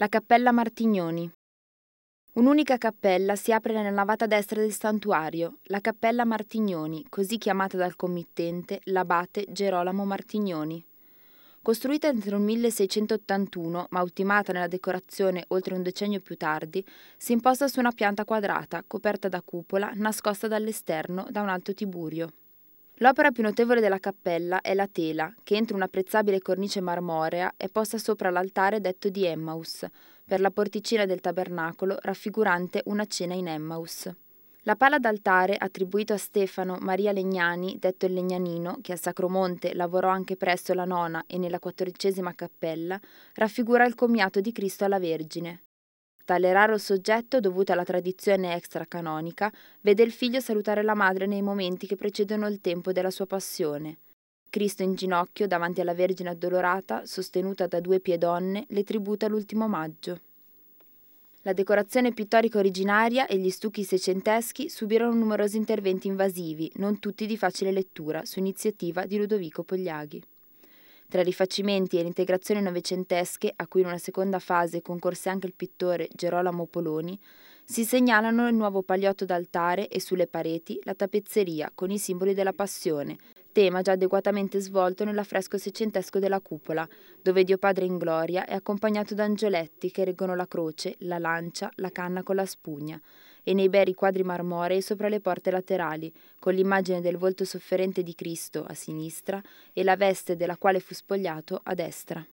La cappella Martignoni. Un'unica cappella si apre nella navata destra del santuario, la cappella Martignoni, così chiamata dal committente l'abate Gerolamo Martignoni. Costruita entro il 1681, ma ultimata nella decorazione oltre un decennio più tardi, si imposta su una pianta quadrata, coperta da cupola, nascosta dall'esterno da un alto tiburio. L'opera più notevole della cappella è la tela, che entro un'apprezzabile cornice marmorea è posta sopra l'altare detto di Emmaus, per la porticina del tabernacolo raffigurante una cena in Emmaus. La pala d'altare, attribuito a Stefano Maria Legnani, detto il Legnanino, che al Sacromonte lavorò anche presso la nona e nella 14ª cappella, raffigura il commiato di Cristo alla Vergine. Tale raro soggetto, dovuto alla tradizione extracanonica, vede il figlio salutare la madre nei momenti che precedono il tempo della sua passione. Cristo in ginocchio davanti alla Vergine addolorata, sostenuta da 2 piedonne, le tributa l'ultimo omaggio. La decorazione pittorica originaria e gli stucchi seicenteschi subirono numerosi interventi invasivi, non tutti di facile lettura, su iniziativa di Ludovico Pogliaghi. Tra i rifacimenti e le integrazioni novecentesche, a cui in una seconda fase concorse anche il pittore Gerolamo Poloni, si segnalano il nuovo pagliotto d'altare e sulle pareti la tappezzeria con i simboli della Passione, tema già adeguatamente svolto nell'affresco seicentesco della cupola, dove Dio Padre in gloria è accompagnato da angioletti che reggono la croce, la lancia, la canna con la spugna, e nei bei riquadri marmorei sopra le porte laterali, con l'immagine del volto sofferente di Cristo a sinistra e la veste della quale fu spogliato a destra.